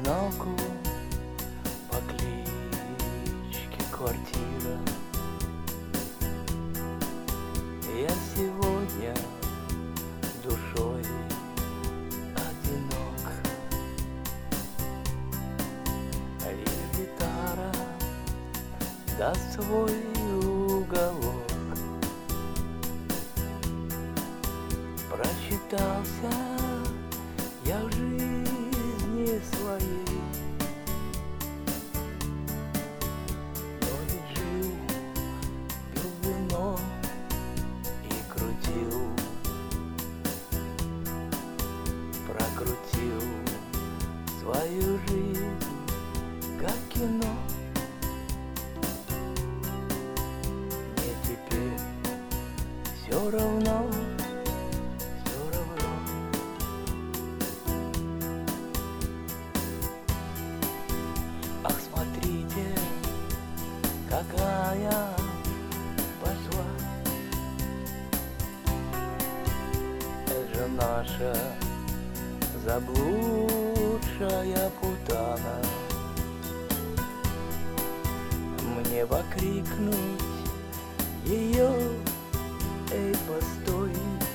одиноку по кличке Квартира. Я сегодня душой одинок, лишь гитара даст свой уголок. Прочитался я в жизни своей, но ведь жил, пил вино и крутил, прокрутил свою жизнь как кино. Мне теперь все равно. Ах, смотрите, какая пошла. Это же наша заблудшая путана. Мне покрикнуть ее: эй, постой!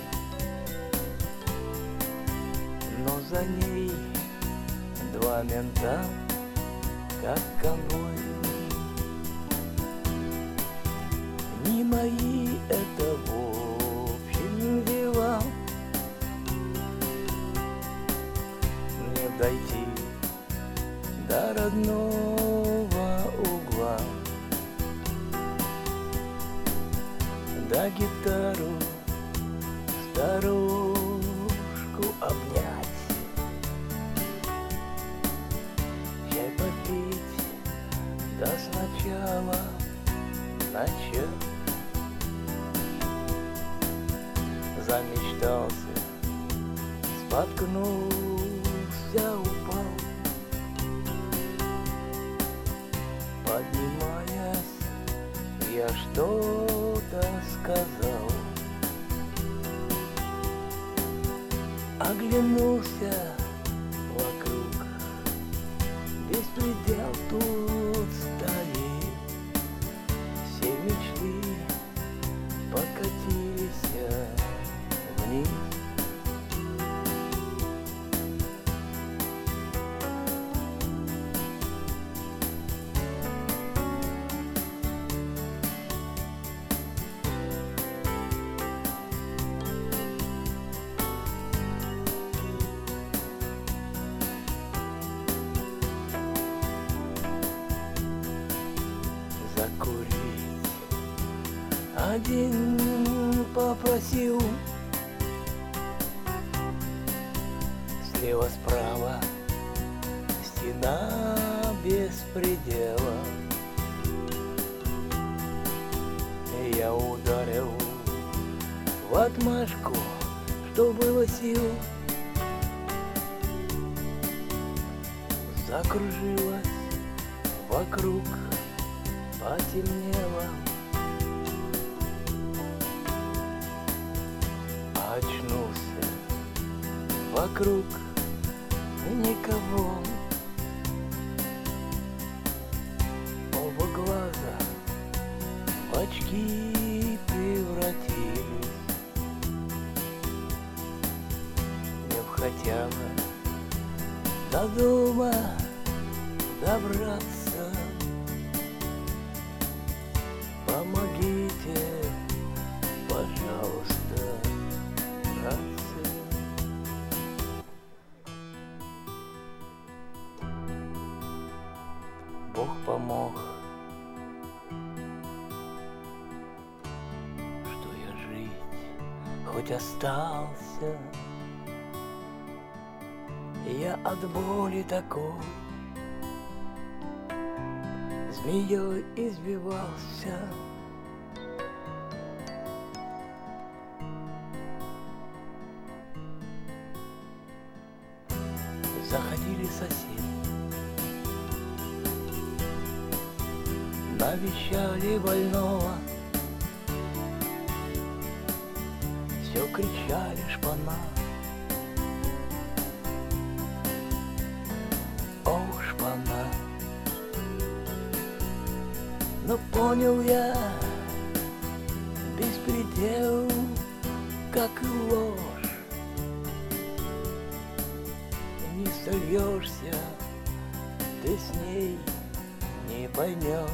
Но за ней два мента, как конвой. Не мои это в общем дела. Мне дойти до родного угла, да гитару старушку обнять, чай попить, да сначала начать. Замечтался, споткнулся, упал. Поднимаясь, я что-то сказал. Оглянулся вокруг, беспредел тут стоит. Все мечты покатились вниз. Закурить один попросил, слева справа стена беспредела. Я ударил в отмашку, что было сил. Закружилась вокруг, потемнело. Очнулся, вокруг никого. Оба глаза в очки превратились. Мне б хотя бы до дома добраться. Помогите, пожалуйста, братцы. Бог помог, что я жить хоть остался. Я от боли такой змеей избивался. Заходили соседи, навещали больного, все кричали шпана. Ох, Понял я беспредел, как и ложь. Не сольешься ты с ней, не поймешь.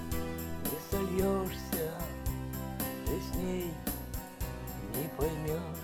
Не сольешься ты с ней, не поймешь.